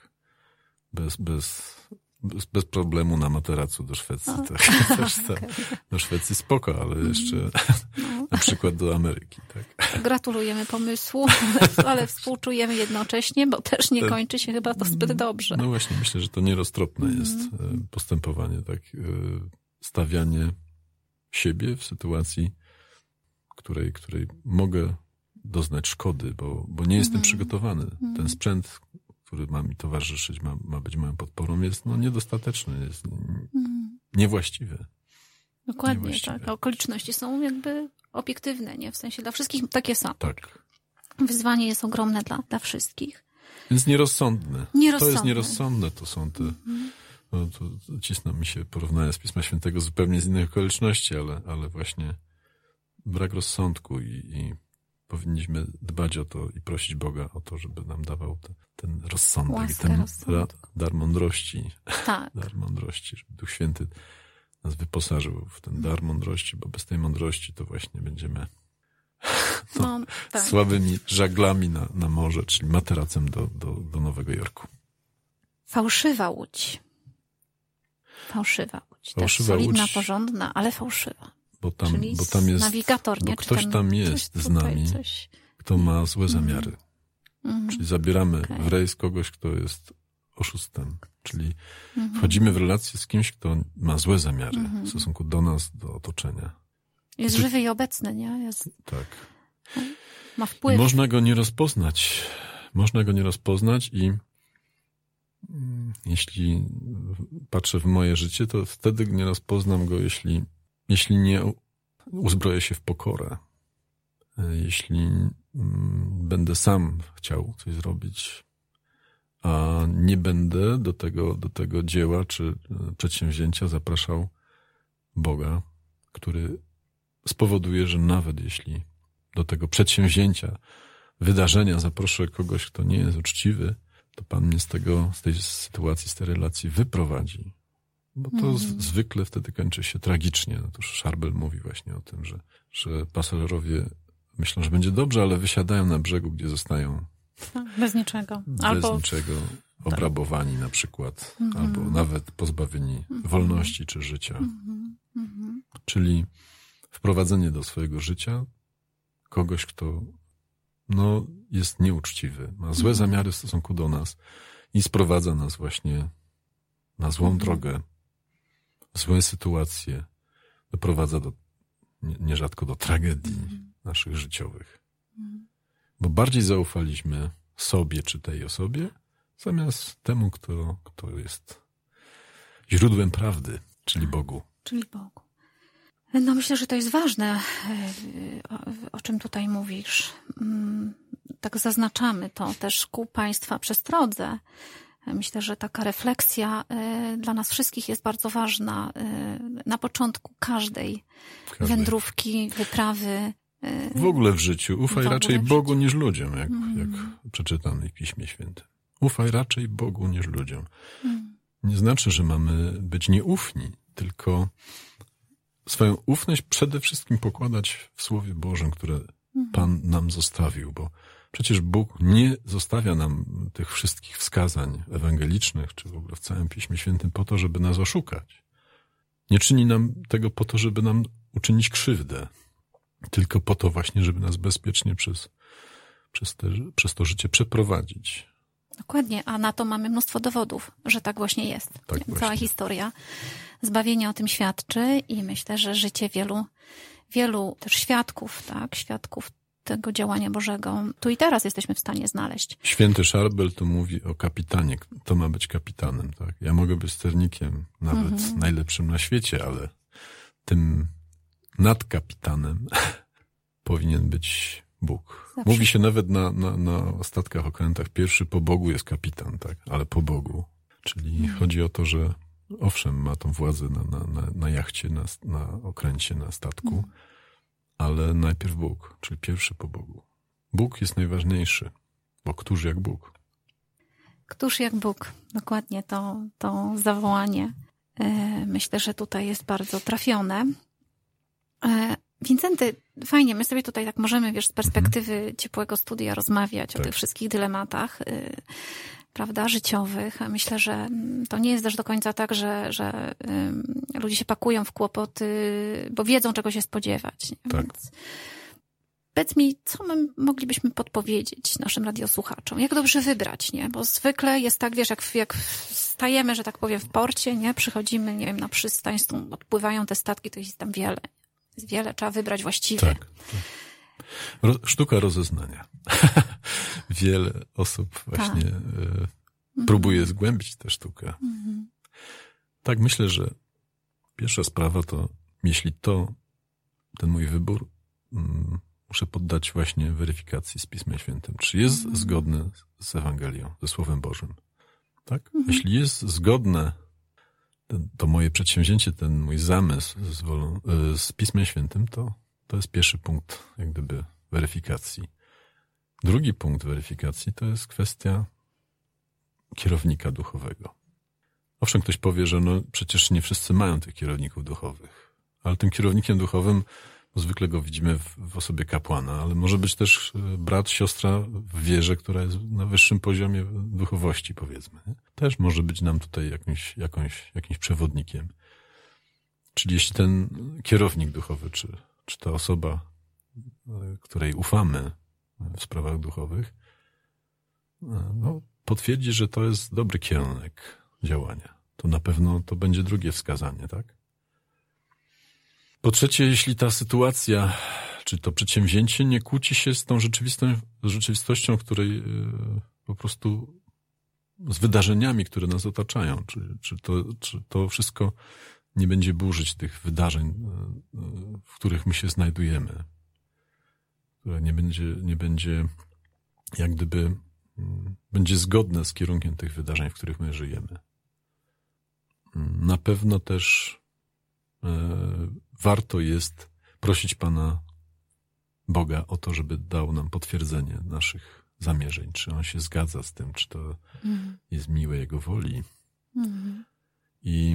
bez, bez, bez, bez problemu na materacu do Szwecji. O, Tak? Też tak. okej. Do Szwecji spoko, ale jeszcze No. na przykład do Ameryki, tak? Gratulujemy pomysłu, ale współczujemy jednocześnie, bo też nie kończy się chyba to zbyt dobrze. No właśnie, myślę, że to nieroztropne Mhm. jest e, postępowanie, tak? E, Stawianie siebie w sytuacji, której, której mogę doznać szkody, bo, bo nie jestem Mhm. przygotowany. Mhm. Ten sprzęt, który ma mi towarzyszyć, ma, ma być moją podporą, jest no, niedostateczny, jest Mhm. niewłaściwy. Dokładnie, Niewłaściwe. tak. A okoliczności są jakby obiektywne, nie? W sensie dla wszystkich takie są. Tak. Wyzwanie jest ogromne dla, dla wszystkich. Więc nierozsądne. Nierozsądne. To jest nierozsądne, to są te... Mhm. No, to cisną mi się porównania z Pisma Świętego zupełnie z innych okoliczności, ale, ale właśnie brak rozsądku i, i powinniśmy dbać o to i prosić Boga o to, żeby nam dawał te, ten rozsądek Łaskę i ten rozsądku. ra, dar mądrości. Tak. Dar mądrości, żeby Duch Święty nas wyposażył w ten dar mądrości, bo bez tej mądrości to właśnie będziemy No, tak. słabymi żaglami na, na morze, czyli materacem do, do, do Nowego Jorku. Fałszywa łódź. Fałszywa łódź. Fałszywa Też solidna, łódź. porządna, ale fałszywa. Bo tam, Czyli bo tam jest, nawigator, nie? bo Czy ktoś ten- tam coś jest z tutaj, nami, Coś... kto ma złe zamiary. Mhm. Czyli zabieramy Okej. w rejs kogoś, kto jest oszustem. Czyli Mhm. wchodzimy w relację z kimś, kto ma złe zamiary Mhm. w stosunku do nas, do otoczenia. Jest żywy i obecny, nie? Jest, Tak. ma I wpływ. można go nie rozpoznać. Można go nie rozpoznać i mm, jeśli patrzę w moje życie, to wtedy nie rozpoznam go, jeśli, jeśli nie uzbroję się w pokorę. Jeśli będę sam chciał coś zrobić, a nie będę do tego, do tego dzieła czy przedsięwzięcia zapraszał Boga, który spowoduje, że nawet jeśli do tego przedsięwzięcia, wydarzenia zaproszę kogoś, kto nie jest uczciwy, to Pan mnie z tego, z tej sytuacji, z tej relacji wyprowadzi. Bo to mm. z, zwykle wtedy kończy się tragicznie. No to Szarbel mówi właśnie o tym, że, że pasażerowie myślą, że będzie dobrze, ale wysiadają na brzegu, gdzie zostają bez niczego. Bez albo niczego, obrabowani na przykład, mm-hmm. albo nawet pozbawieni mm-hmm. wolności czy życia. Mm-hmm. Czyli wprowadzenie do swojego życia kogoś, kto no, jest nieuczciwy, ma złe mm-hmm. zamiary w stosunku do nas i sprowadza nas właśnie na złą mm-hmm. drogę, złe sytuacje, doprowadza do, nierzadko do tragedii mm-hmm. naszych życiowych. Mm-hmm. Bo bardziej zaufaliśmy sobie czy tej osobie, zamiast temu, kto, kto jest źródłem prawdy, czyli Bogu. Czyli Bogu. No myślę, że to jest ważne, o, o czym tutaj mówisz. Tak zaznaczamy to też ku Państwa przestrodze. Myślę, że taka refleksja dla nas wszystkich jest bardzo ważna na początku każdej, każdej. wędrówki, wyprawy. W ogóle w życiu. Ufaj raczej Bogu niż ludziom, jak, mm. jak przeczytamy w Piśmie Świętym. Ufaj raczej Bogu niż ludziom. Mm. Nie znaczy, że mamy być nieufni, tylko swoją ufność przede wszystkim pokładać w Słowie Bożym, które mm. Pan nam zostawił, bo przecież Bóg nie zostawia nam tych wszystkich wskazań ewangelicznych, czy w ogóle w całym Piśmie Świętym po to, żeby nas oszukać. Nie czyni nam tego po to, żeby nam uczynić krzywdę, tylko po to właśnie, żeby nas bezpiecznie przez, przez, te, przez to życie przeprowadzić. Dokładnie, a na to mamy mnóstwo dowodów, że tak właśnie jest. Tak Cała właśnie. historia zbawienia o tym świadczy i myślę, że życie wielu, wielu też świadków, tak, świadków tego działania Bożego, tu i teraz jesteśmy w stanie znaleźć. Święty Szarbel tu mówi o kapitanie, kto ma być kapitanem, tak? Ja mogę być sternikiem, nawet mhm. najlepszym na świecie, ale tym nad kapitanem powinien być Bóg. Zawsze. Mówi się nawet na, na, na statkach, okrętach, pierwszy po Bogu jest kapitan, tak? Ale po Bogu. Czyli mhm. chodzi o to, że owszem, ma tą władzę na, na, na, na jachcie, na, na okręcie, na statku, mhm. ale najpierw Bóg, czyli pierwszy po Bogu. Bóg jest najważniejszy, bo któż jak Bóg? Któż jak Bóg? Dokładnie to, to zawołanie. Myślę, że tutaj jest bardzo trafione. Wincenty, fajnie, my sobie tutaj tak możemy, wiesz, z perspektywy mhm. ciepłego studia rozmawiać tak. o tych wszystkich dylematach, yy, prawda, życiowych. Myślę, że to nie jest też do końca tak, że, że yy, ludzie się pakują w kłopoty, bo wiedzą, czego się spodziewać. Tak. Więc powiedz mi, co my moglibyśmy podpowiedzieć naszym radiosłuchaczom? Jak dobrze wybrać, nie? Bo zwykle jest tak, wiesz, jak, jak stajemy, że tak powiem, w porcie, nie? Przychodzimy, nie wiem, na przystań, odpływają te statki, to jest tam wiele. Jest wiele, trzeba wybrać właściwie. Tak. tak. Ro, sztuka rozeznania. Wiele osób właśnie tak. y, próbuje zgłębić tę sztukę. Mhm. Tak, myślę, że pierwsza sprawa to, jeśli to, ten mój wybór, mm, muszę poddać właśnie weryfikacji z Pismem Świętym. Czy jest mhm. zgodne z Ewangelią, ze Słowem Bożym? Tak? Mhm. Jeśli jest zgodne to moje przedsięwzięcie, ten mój zamysł z, wolą, z Pismem Świętym, to, to jest pierwszy punkt jak gdyby weryfikacji. Drugi punkt weryfikacji to jest kwestia kierownika duchowego. Owszem, ktoś powie, że no przecież nie wszyscy mają tych kierowników duchowych, ale tym kierownikiem duchowym bo zwykle go widzimy w, w osobie kapłana, ale może być też brat, siostra w wierze, która jest na wyższym poziomie duchowości, powiedzmy. Też może być nam tutaj jakimś, jakąś, jakimś przewodnikiem. Czyli jeśli ten kierownik duchowy, czy, czy ta osoba, której ufamy w sprawach duchowych, no, potwierdzi, że to jest dobry kierunek działania, to na pewno to będzie drugie wskazanie, tak? Po trzecie, jeśli ta sytuacja, czy to przedsięwzięcie nie kłóci się z tą rzeczywistą, rzeczywistością, której po prostu z wydarzeniami, które nas otaczają, czy, czy, to, czy to wszystko nie będzie burzyć tych wydarzeń, w których my się znajdujemy. która nie będzie, nie będzie jak gdyby, będzie zgodna z kierunkiem tych wydarzeń, w których my żyjemy. Na pewno też warto jest prosić Pana Boga o to, żeby dał nam potwierdzenie naszych zamierzeń, czy On się zgadza z tym, czy to mm. jest miłe Jego woli. Mm. I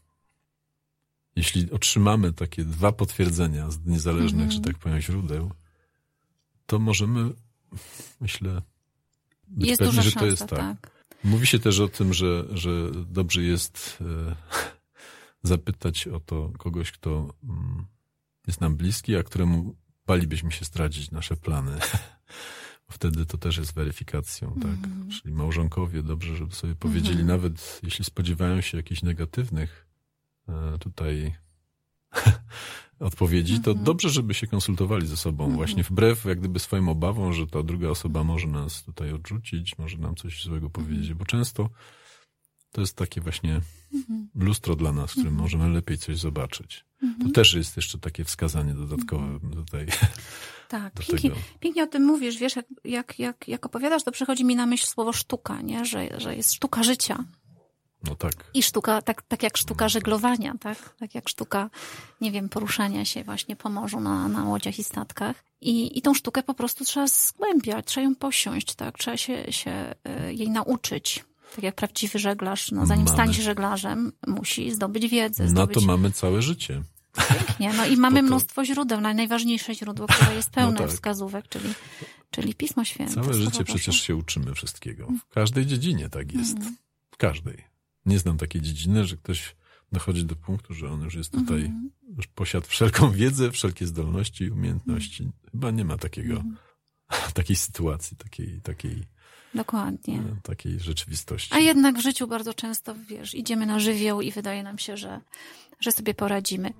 jeśli otrzymamy takie dwa potwierdzenia z niezależnych, mm. że tak powiem, źródeł, to możemy, myślę, być jest pewni, duża że szansa, to jest tak. tak. Mówi się też o tym, że, że dobrze jest e, zapytać o to kogoś, kto mm, jest nam bliski, a któremu balibyśmy się zdradzić nasze plany. Wtedy to też jest weryfikacją, mm. tak? Czyli małżonkowie dobrze, żeby sobie powiedzieli, mm. nawet jeśli spodziewają się jakichś negatywnych e, tutaj odpowiedzi, mm-hmm. to dobrze, żeby się konsultowali ze sobą, mm-hmm. właśnie wbrew jak gdyby swoim obawom, że ta druga osoba może nas tutaj odrzucić, może nam coś złego powiedzieć, mm-hmm. bo często to jest takie właśnie mm-hmm. lustro dla nas, w którym mm-hmm. możemy lepiej coś zobaczyć. Mm-hmm. To też jest jeszcze takie wskazanie dodatkowe mm-hmm. tutaj. Tak, pięknie, pięknie o tym mówisz, wiesz, jak, jak, jak, jak opowiadasz, to przychodzi mi na myśl słowo sztuka, nie? Że, że jest sztuka życia. No tak. I sztuka, tak, tak jak sztuka żeglowania, tak? Tak jak sztuka, nie wiem, poruszania się właśnie po morzu na, na łodziach i statkach. I, I tą sztukę po prostu trzeba zgłębiać, trzeba ją posiąść, tak? Trzeba się, się jej nauczyć. Tak jak prawdziwy żeglarz, no zanim mamy. stanie się żeglarzem, musi zdobyć wiedzę. Zdobyć... No to mamy całe życie. Pięknie, no i mamy to to... mnóstwo źródeł. Najważniejsze źródło, które jest pełne no tak. wskazówek, czyli, czyli Pismo Święte. Całe życie przecież się uczymy wszystkiego. W każdej dziedzinie tak jest. Mm. W każdej. Nie znam takiej dziedziny, że ktoś dochodzi do punktu, że on już jest tutaj, mm. już posiadł wszelką wiedzę, wszelkie zdolności i umiejętności. Mm. Chyba nie ma takiego, mm. takiej sytuacji, takiej, takiej, Dokładnie. takiej rzeczywistości. A jednak w życiu bardzo często, wiesz, idziemy na żywioł i wydaje nam się, że, że sobie poradzimy.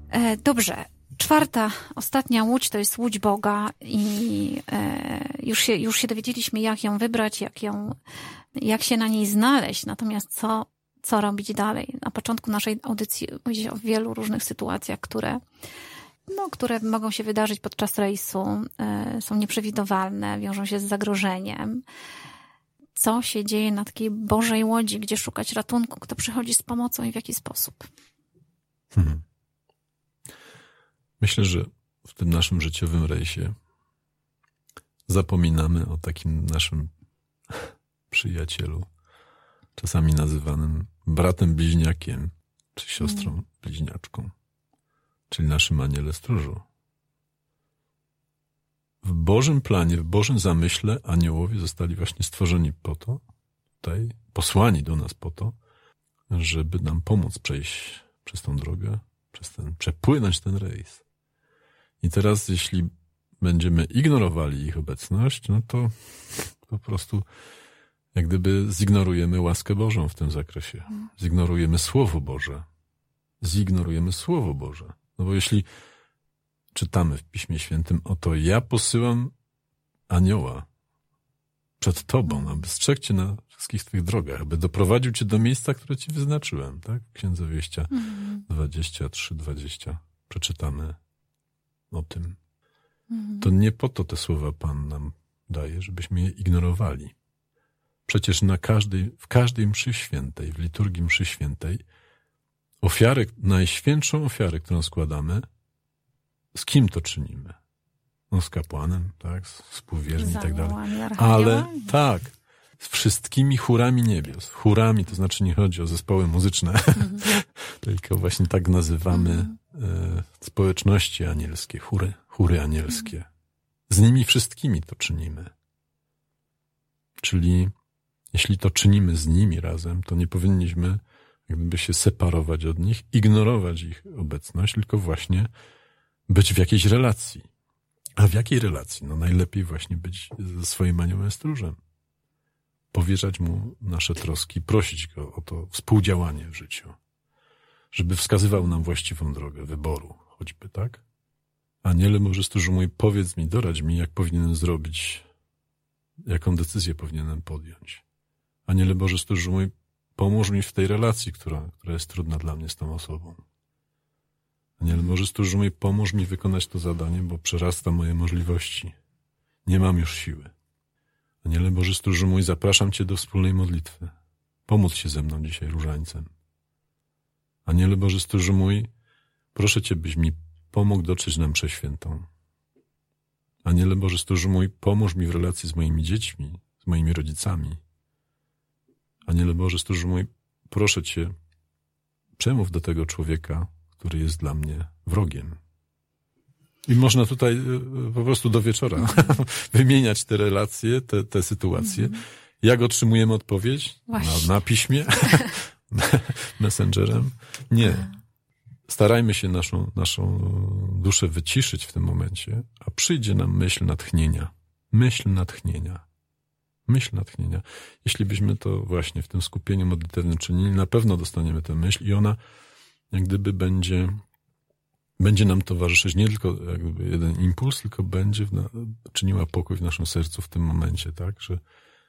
E, dobrze. Czwarta, ostatnia łódź to jest łódź Boga i e, już, się, już się dowiedzieliśmy, jak ją wybrać, jak, ją, jak się na niej znaleźć. Natomiast co, co robić dalej? Na początku naszej audycji powiedzieć o wielu różnych sytuacjach, które, no, które mogą się wydarzyć podczas rejsu, e, są nieprzewidywalne, wiążą się z zagrożeniem. Co się dzieje na takiej Bożej łodzi, gdzie szukać ratunku, kto przychodzi z pomocą i w jaki sposób? Hmm. Myślę, że w tym naszym życiowym rejsie zapominamy o takim naszym przyjacielu, czasami nazywanym bratem bliźniakiem, czy siostrą mm. bliźniaczką, czyli naszym aniele stróżu. W Bożym planie, w Bożym zamyśle aniołowie zostali właśnie stworzeni po to, tutaj posłani do nas po to, żeby nam pomóc przejść przez tą drogę, przez ten, przepłynąć ten rejs. I teraz, jeśli będziemy ignorowali ich obecność, no to po prostu jak gdyby zignorujemy łaskę Bożą w tym zakresie. Zignorujemy Słowo Boże. Zignorujemy Słowo Boże. No bo jeśli czytamy w Piśmie Świętym, oto ja posyłam anioła przed Tobą, aby strzegł Cię na wszystkich Twych drogach, aby doprowadził Cię do miejsca, które Ci wyznaczyłem. Tak? W Księdze Wieścia dwadzieścia trzy dwadzieścia przeczytamy o tym. To nie po to te słowa Pan nam daje, żebyśmy je ignorowali. Przecież na każdej, w każdej mszy świętej, w liturgii mszy świętej, ofiarę, najświętszą ofiarę, którą składamy, z kim to czynimy? No z kapłanem, tak, z współwierni i tak dalej. Ale tak, z wszystkimi chórami niebios. Chórami, to znaczy nie chodzi o zespoły muzyczne, mm. tylko właśnie tak nazywamy mm. e, społeczności anielskie, chóry, chóry anielskie. Mm. Z nimi wszystkimi to czynimy. Czyli jeśli to czynimy z nimi razem, to nie powinniśmy jakby się separować od nich, ignorować ich obecność, tylko właśnie być w jakiejś relacji. A w jakiej relacji? No najlepiej właśnie być ze swoim aniołem stróżem. Powierzać mu nasze troski, prosić go o to współdziałanie w życiu. Żeby wskazywał nam właściwą drogę wyboru, choćby, tak? Aniele Boży stróżu mój, powiedz mi, doradź mi, jak powinienem zrobić, jaką decyzję powinienem podjąć. Aniele Boży stróżu mój, pomóż mi w tej relacji, która, która jest trudna dla mnie z tą osobą. Aniele Boży stróżu mój, pomóż mi wykonać to zadanie, bo przerasta moje możliwości. Nie mam już siły. Aniele Boży stróżu mój, zapraszam Cię do wspólnej modlitwy. Pomódl się ze mną dzisiaj różańcem. Aniele Boży stróżu mój, proszę Cię, byś mi pomógł dotrzeć na mszę świętą. Aniele Boży stróżu mój, pomóż mi w relacji z moimi dziećmi, z moimi rodzicami. Aniele Boży stróżu mój, proszę Cię, przemów do tego człowieka, który jest dla mnie wrogiem. I można tutaj po prostu do wieczora wymieniać te relacje, te, te sytuacje. Mm. Jak otrzymujemy odpowiedź? Na, na piśmie? Messengerem? Nie. Starajmy się naszą, naszą duszę wyciszyć w tym momencie, a przyjdzie nam myśl natchnienia. Myśl natchnienia. Myśl natchnienia. Jeśli byśmy to właśnie w tym skupieniu modlitewnym czynili, na pewno dostaniemy tę myśl i ona jak gdyby będzie, będzie nam towarzyszyć nie tylko jakby jeden impuls, tylko będzie w na, czyniła pokój w naszym sercu w tym momencie, tak, że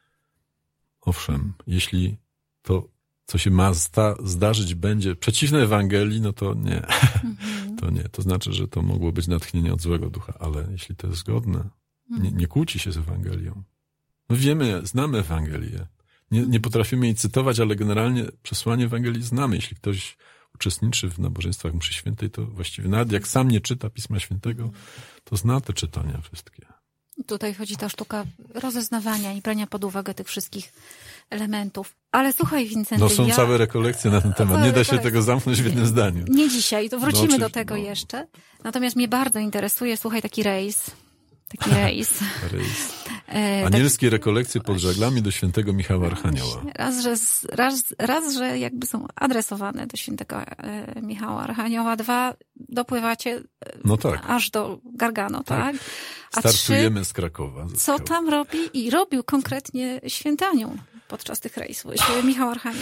owszem, jeśli to, co się ma sta, zdarzyć, będzie przeciwne Ewangelii, no to nie, mm-hmm. to nie. To znaczy, że to mogło być natchnienie od złego ducha, ale jeśli to jest zgodne, nie, nie kłóci się z Ewangelią. No wiemy, znamy Ewangelię. Nie, nie potrafimy jej cytować, ale generalnie przesłanie Ewangelii znamy. Jeśli ktoś uczestniczy w nabożeństwach mszy świętej, to właściwie nawet jak sam nie czyta Pisma Świętego, to zna te czytania wszystkie. Tutaj chodzi ta sztuka rozeznawania i brania pod uwagę tych wszystkich elementów. Ale słuchaj, Wincenty, No są ja... całe rekolekcje na ten temat. Nie da się tego zamknąć w jednym zdaniu. Nie dzisiaj, to wrócimy no, do tego no. jeszcze. Natomiast mnie bardzo interesuje, słuchaj, taki rejs. Taki rejs. rejs. E, Anielskie taki... rekolekcje pod żaglami do świętego Michała Archanioła. Raz że, raz, raz, że jakby są adresowane do świętego e, Michała Archanioła. Dwa, dopływacie no tak. aż do Gargano, tak? tak? A Startujemy trzy, z Krakowa. Co tam robi i robił konkretnie święty anioł podczas tych rejsów, święty Michał Archanioł?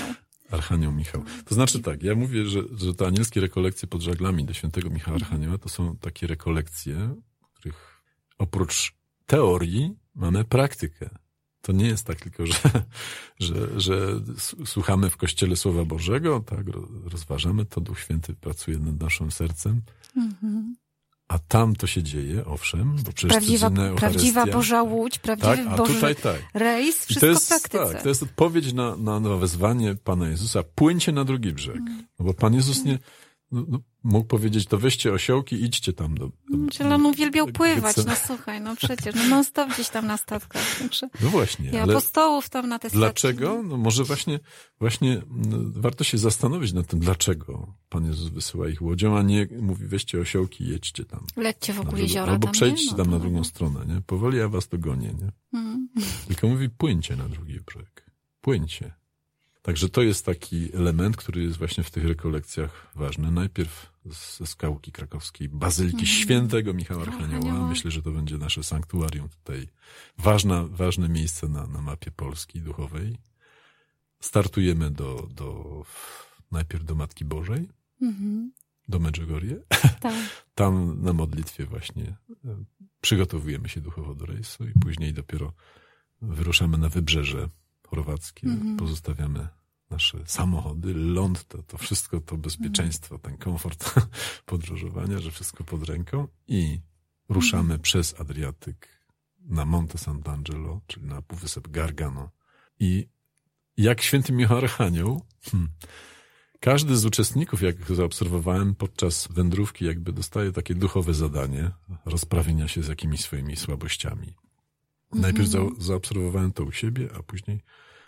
Archanioł Michał. To znaczy tak, ja mówię, że, że te anielskie rekolekcje pod żaglami do świętego Michała Archanioła to są takie rekolekcje, w których oprócz teorii mamy praktykę. To nie jest tak tylko, że, że, że słuchamy w Kościele Słowa Bożego, tak, rozważamy to, Duch Święty pracuje nad naszym sercem, mhm. a tam to się dzieje, owszem, bo przecież prawdziwa, prawdziwa Boża Łódź, prawdziwy tak, a Boży tutaj, tak. rejs, wszystko to jest, w praktyce. Tak, to jest odpowiedź na, na, na wezwanie Pana Jezusa, płyńcie na drugi brzeg. Mhm. No bo Pan Jezus nie no, no, mógł powiedzieć, to weźcie osiołki, idźcie tam do... do Czyli on uwielbiał pływać, no słuchaj, no przecież, no non stop gdzieś tam na statkach. Także no właśnie. I apostołów tam na te statki. Dlaczego? No może właśnie, właśnie no, warto się zastanowić nad tym, dlaczego Pan Jezus wysyła ich łodzią, a nie mówi, weźcie osiołki i jedźcie tam. Lećcie wokół jeziora. Albo tam, przejdźcie no, tam to, na drugą no. stronę, nie? Powoli ja was dogonię, nie? Mm. Tylko mówi, płyńcie na drugi brzeg. Płyńcie. Także to jest taki element, który jest właśnie w tych rekolekcjach ważny. Najpierw ze skałki krakowskiej, Bazyliki mm. Świętego Michała Archanioła. Myślę, że to będzie nasze sanktuarium tutaj. Ważna, ważne miejsce na, na mapie Polski duchowej. Startujemy do, do najpierw do Matki Bożej, mm-hmm. do Medjugorje. Tak. Tam na modlitwie właśnie przygotowujemy się duchowo do rejsu i później dopiero wyruszamy na wybrzeże chorwackie, mm-hmm. pozostawiamy nasze samochody, ląd, to, to wszystko, to bezpieczeństwo, mm. ten komfort podróżowania, że wszystko pod ręką i ruszamy mm. przez Adriatyk na Monte Sant'Angelo, czyli na półwysep Gargano. I jak święty Michał Archanioł, hmm, każdy z uczestników, jak zaobserwowałem podczas wędrówki, jakby dostaje takie duchowe zadanie rozprawienia się z jakimiś swoimi słabościami. Mm-hmm. Najpierw za, zaobserwowałem to u siebie, a później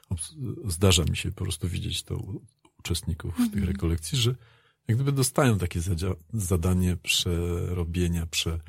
zdarza mi się po prostu widzieć to u uczestników mm-hmm. tych rekolekcji, że jak gdyby dostają takie zadanie przerobienia, prze,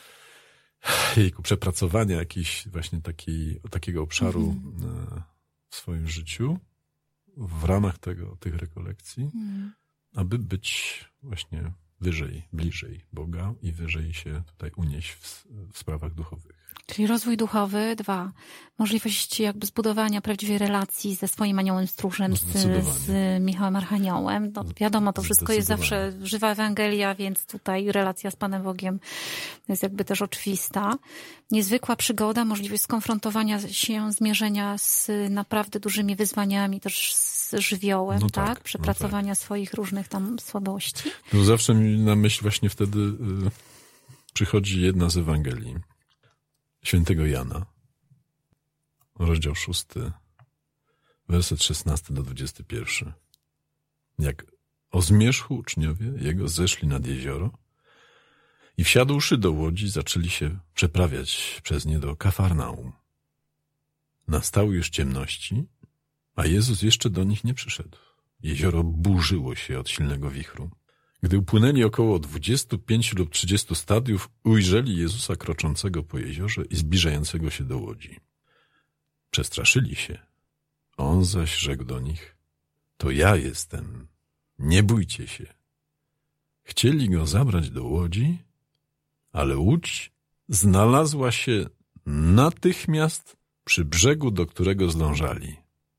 jejku, przepracowania jakiejś właśnie takiej, takiego obszaru mm-hmm. w swoim życiu w ramach tego, tych rekolekcji, mm. aby być właśnie wyżej, bliżej Boga i wyżej się tutaj unieść w, w sprawach duchowych. Czyli rozwój duchowy, dwa, możliwość jakby zbudowania prawdziwej relacji ze swoim aniołem stróżem, z, z Michałem Archaniołem. No, wiadomo, to wszystko jest zawsze żywa Ewangelia, więc tutaj relacja z Panem Bogiem jest jakby też oczywista. Niezwykła przygoda, możliwość skonfrontowania się, zmierzenia z naprawdę dużymi wyzwaniami, też z żywiołem, no tak? tak? Przepracowania no tak. swoich różnych tam słabości. No zawsze mi na myśl właśnie wtedy y, przychodzi jedna z Ewangelii. Świętego Jana, rozdział szósty, werset szesnasty do dwudziesty pierwszy. Jak o zmierzchu uczniowie jego zeszli nad jezioro i wsiadłszy do łodzi, zaczęli się przeprawiać przez nie do Kafarnaum. Nastały już ciemności, a Jezus jeszcze do nich nie przyszedł. Jezioro burzyło się od silnego wichru. Gdy upłynęli około dwudziestu pięciu lub trzydziestu stadiów, ujrzeli Jezusa kroczącego po jeziorze i zbliżającego się do łodzi. Przestraszyli się. On zaś rzekł do nich, to ja jestem, nie bójcie się. Chcieli go zabrać do łodzi, ale łódź znalazła się natychmiast przy brzegu, do którego zdążali.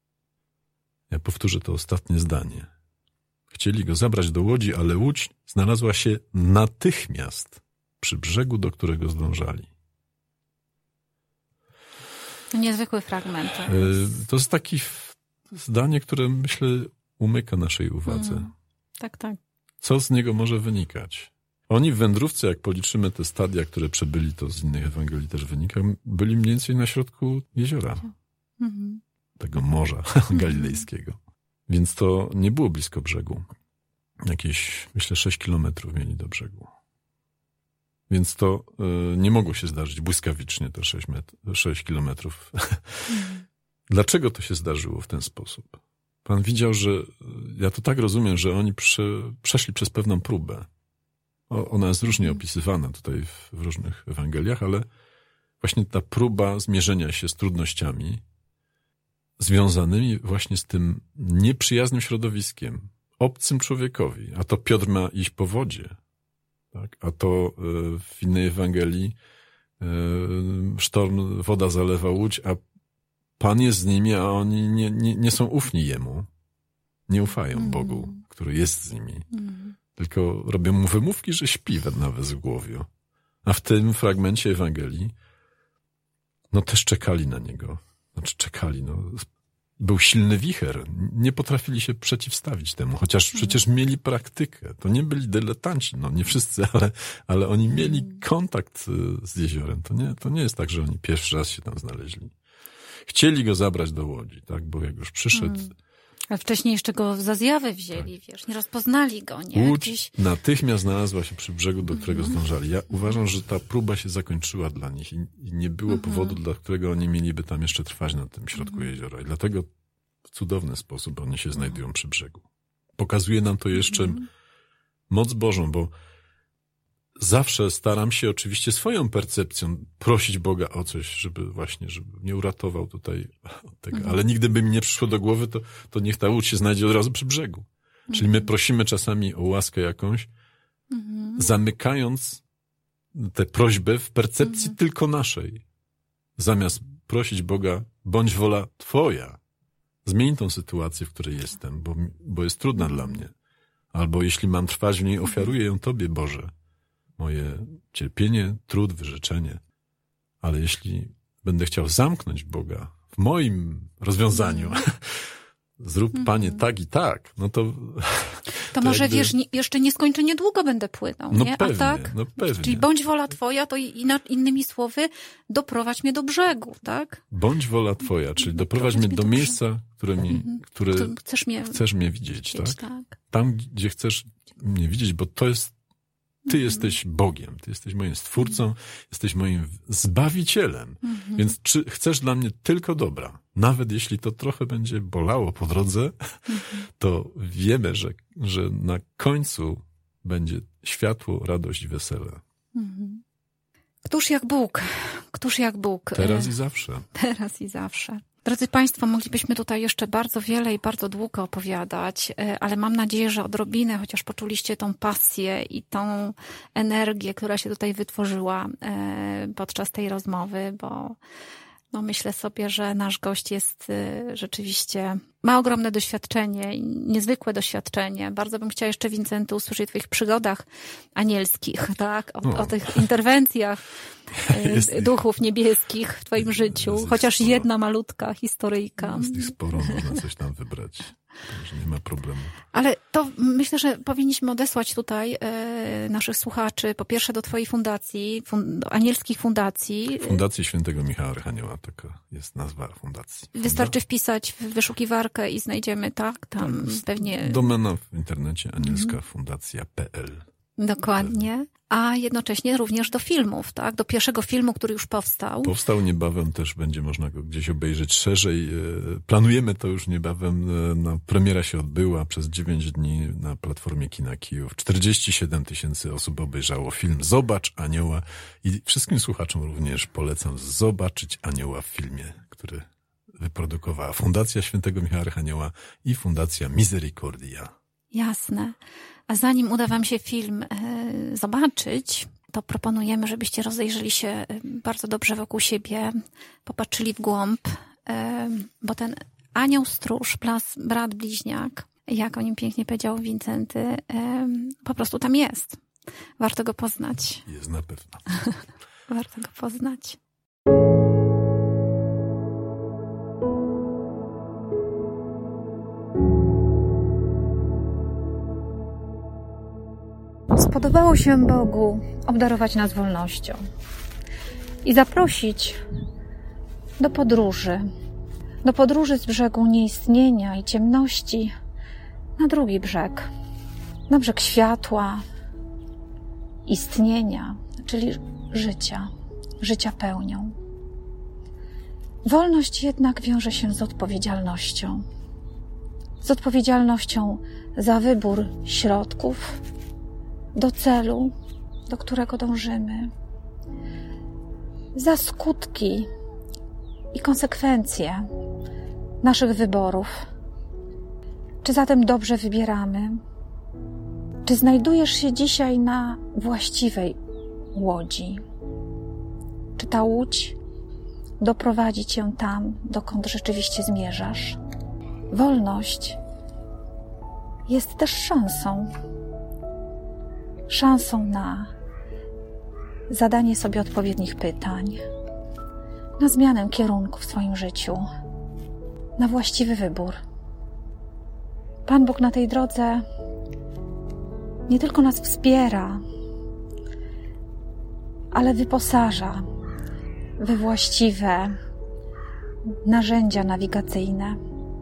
Ja powtórzę to ostatnie zdanie. Chcieli go zabrać do łodzi, ale łódź znalazła się natychmiast przy brzegu, do którego zdążali. Niezwykły fragment. To jest takie zdanie, które myślę umyka naszej uwadze. Mm, tak, tak. Co z niego może wynikać? Oni w wędrówce, jak policzymy te stadia, które przebyli, to z innych Ewangelii też wynika, byli mniej więcej na środku jeziora. Mm-hmm. Tego morza galilejskiego. Więc to nie było blisko brzegu. Jakieś, myślę, sześć kilometrów mieli do brzegu. Więc to y, nie mogło się zdarzyć błyskawicznie, to sześć, metr, sześć kilometrów. Mm. Dlaczego to się zdarzyło w ten sposób? Pan widział, że, ja to tak rozumiem, że oni prze, przeszli przez pewną próbę. O, ona jest różnie opisywana tutaj w, w różnych Ewangeliach, ale właśnie ta próba zmierzenia się z trudnościami związanymi właśnie z tym nieprzyjaznym środowiskiem, obcym człowiekowi. A to Piotr ma iść po wodzie, tak? A to w innej Ewangelii sztorm, woda zalewa łódź, a Pan jest z nimi, a oni nie, nie, nie są ufni Jemu. Nie ufają Mm. Bogu, który jest z nimi. Mm. Tylko robią mu wymówki, że śpi na wezgłowiu. A w tym fragmencie Ewangelii no też czekali na niego. Znaczy czekali, no. Był silny wicher. Nie potrafili się przeciwstawić temu, chociaż przecież mieli praktykę. To nie byli dyletanci, no nie wszyscy, ale, ale oni mieli kontakt z jeziorem. To nie, to nie jest tak, że oni pierwszy raz się tam znaleźli. Chcieli go zabrać do łodzi, tak? Bo jak już przyszedł... Mm. A wcześniej jeszcze go za zjawę wzięli, tak. Wiesz, nie rozpoznali go, nie? Łódź Gdzieś... natychmiast znalazła się przy brzegu, do którego mm. zdążali. Ja uważam, że ta próba się zakończyła dla nich i, i nie było mm. powodu, dla którego oni mieliby tam jeszcze trwać na tym środku mm. jeziora. I dlatego w cudowny sposób oni się znajdują mm. przy brzegu. Pokazuje nam to jeszcze mm. moc Bożą, bo zawsze staram się oczywiście swoją percepcją prosić Boga o coś, żeby właśnie, żeby mnie uratował tutaj od tego. Mhm. Ale nigdy by mi nie przyszło do głowy, to, to niech ta łódź się znajdzie od razu przy brzegu. Mhm. Czyli my prosimy czasami o łaskę jakąś, mhm. zamykając tę prośbę w percepcji mhm. tylko naszej. Zamiast prosić Boga, bądź wola Twoja. Zmień tą sytuację, w której jestem, bo, bo jest trudna mhm. dla mnie. Albo jeśli mam trwać w niej, ofiaruję ją Tobie, Boże. Moje cierpienie, trud, wyrzeczenie. Ale jeśli będę chciał zamknąć Boga w moim rozwiązaniu, mm. zrób, mm. Panie, tak i tak, no to... To, to może, jakby... wiesz, nie, jeszcze nieskończenie długo będę płynął, no nie? Pewnie, A tak? No pewnie. Czyli bądź wola Twoja, to ina, innymi słowy, doprowadź mnie do brzegu, tak? Bądź wola Twoja, czyli doprowadź, doprowadź mnie do, do miejsca, które mi, mm. które chcesz mnie, chcesz mnie widzieć, widzieć tak? tak? Tam, gdzie chcesz mnie widzieć, bo to jest Ty mm. jesteś Bogiem, Ty jesteś moim Stwórcą, mm. jesteś moim Zbawicielem, mm-hmm. więc czy chcesz dla mnie tylko dobra, nawet jeśli to trochę będzie bolało po drodze, mm-hmm. to wiemy, że, że na końcu będzie światło, radość i wesele. Mm-hmm. Któż jak Bóg, któż jak Bóg. Teraz i zawsze. Teraz i zawsze. Drodzy Państwo, moglibyśmy tutaj jeszcze bardzo wiele i bardzo długo opowiadać, ale mam nadzieję, że odrobinę, chociaż poczuliście tą pasję i tą energię, która się tutaj wytworzyła podczas tej rozmowy, bo no myślę sobie, że nasz gość jest rzeczywiście, ma ogromne doświadczenie, niezwykłe doświadczenie. Bardzo bym chciała jeszcze, Wincenty, usłyszeć o twoich przygodach anielskich, tak? O, o tych interwencjach jest duchów ich, niebieskich w twoim życiu. Chociaż sporo. Jedna malutka historyjka. Jest ich sporo, można coś tam wybrać. Także nie ma problemu. Ale to myślę, że powinniśmy odesłać tutaj e, naszych słuchaczy, po pierwsze do twojej fundacji, fund, do anielskich fundacji. Fundacji Świętego Michała Archanioła, taka jest nazwa fundacji. Wystarczy wpisać w wyszukiwarkę i znajdziemy, tak? Tam tak, pewnie... Domena w internecie anielska mhm. fundacja kropka p l. Dokładnie. A jednocześnie również do filmów, tak? Do pierwszego filmu, który już powstał. Powstał niebawem, też będzie można go gdzieś obejrzeć szerzej. Planujemy to już niebawem. No, premiera się odbyła przez dziewięć dni na platformie Kina Kijów. czterdzieści siedem tysięcy osób obejrzało film Zobacz Anioła i wszystkim słuchaczom również polecam zobaczyć Anioła w filmie, który wyprodukowała Fundacja Świętego Michała Archanioła i Fundacja Misericordia. Jasne. A zanim uda wam się film y, zobaczyć, to proponujemy, żebyście rozejrzeli się bardzo dobrze wokół siebie, popatrzyli w głąb, y, bo ten anioł stróż, plus brat bliźniak, jak o nim pięknie powiedział Wincenty, y, po prostu tam jest. Warto go poznać. Jest na pewno. Warto go poznać. Spodobało się Bogu obdarować nas wolnością i zaprosić do podróży, do podróży z brzegu nieistnienia i ciemności na drugi brzeg, na brzeg światła, istnienia, czyli życia, życia pełnią. Wolność jednak wiąże się z odpowiedzialnością, z odpowiedzialnością za wybór środków, do celu, do którego dążymy, za skutki i konsekwencje naszych wyborów. Czy zatem dobrze wybieramy? Czy znajdujesz się dzisiaj na właściwej łodzi? Czy ta łódź doprowadzi cię tam, dokąd rzeczywiście zmierzasz? Wolność jest też szansą. Szansą na zadanie sobie odpowiednich pytań, na zmianę kierunku w swoim życiu, na właściwy wybór. Pan Bóg na tej drodze nie tylko nas wspiera, ale wyposaża we właściwe narzędzia nawigacyjne.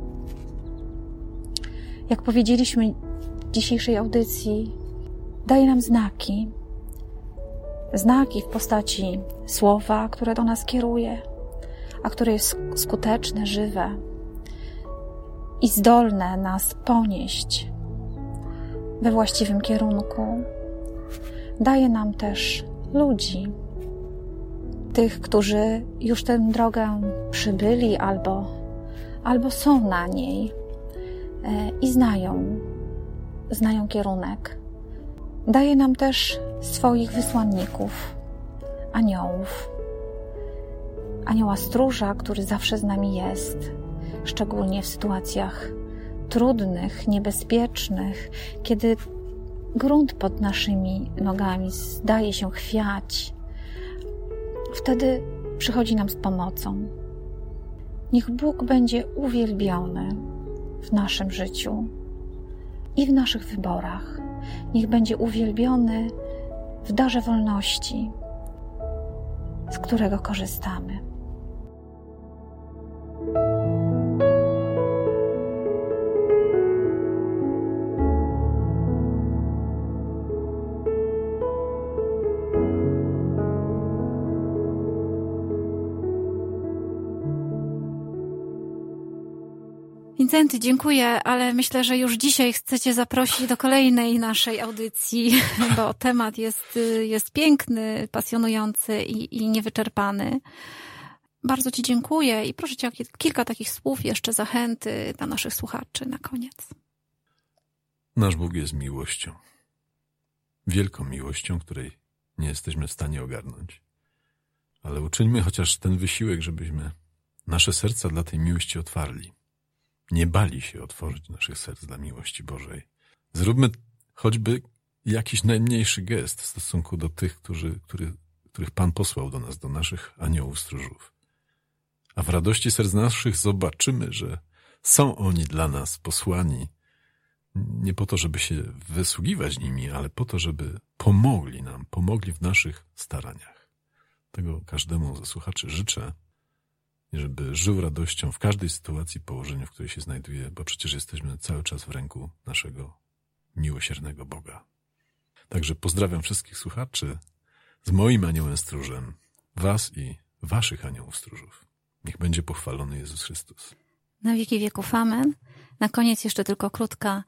Jak powiedzieliśmy w dzisiejszej audycji, daje nam znaki. Znaki w postaci słowa, które do nas kieruje, a które jest skuteczne, żywe i zdolne nas ponieść we właściwym kierunku. Daje nam też ludzi, tych, którzy już tę drogę przybyli albo, albo są na niej i znają, znają kierunek. Daje nam też swoich wysłanników, aniołów. Anioła stróża, który zawsze z nami jest, szczególnie w sytuacjach trudnych, niebezpiecznych, kiedy grunt pod naszymi nogami zdaje się chwiać. Wtedy przychodzi nam z pomocą. Niech Bóg będzie uwielbiony w naszym życiu i w naszych wyborach. Niech będzie uwielbiony w darze wolności, z którego korzystamy. Wincenty, dziękuję, ale myślę, że już dzisiaj chcecie zaprosić do kolejnej naszej audycji, bo temat jest, jest piękny, pasjonujący i, i niewyczerpany. Bardzo Ci dziękuję i proszę Cię o kilka takich słów, jeszcze zachęty dla naszych słuchaczy na koniec. Nasz Bóg jest miłością. Wielką miłością, której nie jesteśmy w stanie ogarnąć. Ale uczyńmy chociaż ten wysiłek, żebyśmy nasze serca dla tej miłości otwarli. Nie bali się otworzyć naszych serc dla miłości Bożej. Zróbmy choćby jakiś najmniejszy gest w stosunku do tych, którzy, który, których Pan posłał do nas, do naszych aniołów stróżów. A w radości serc naszych zobaczymy, że są oni dla nas posłani nie po to, żeby się wysługiwać nimi, ale po to, żeby pomogli nam, pomogli w naszych staraniach. Tego każdemu ze słuchaczy życzę. I żeby żył radością w każdej sytuacji, położeniu, w której się znajduje, bo przecież jesteśmy cały czas w ręku naszego miłosiernego Boga. Także pozdrawiam wszystkich słuchaczy z moim aniołem stróżem, was i waszych aniołów stróżów. Niech będzie pochwalony Jezus Chrystus. Na wieki wieków amen. Na koniec jeszcze tylko krótka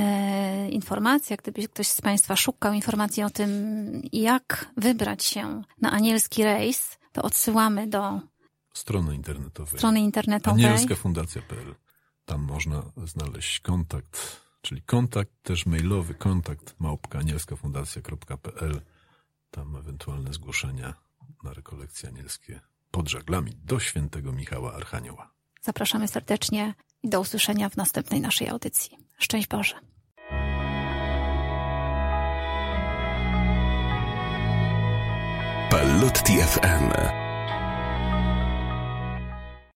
e, informacja. Gdyby ktoś z Państwa szukał informacji o tym, jak wybrać się na anielski rejs, to odsyłamy do strony internetowej. Strony internetowej. anielska fundacja kropka p l. Tam można znaleźć kontakt, czyli kontakt też mailowy, kontakt małpka anielska fundacja kropka p l. Tam ewentualne zgłoszenia na rekolekcje anielskie pod żaglami do świętego Michała Archanioła. Zapraszamy serdecznie i do usłyszenia w następnej naszej audycji. Szczęść Boże. Pallotti F M.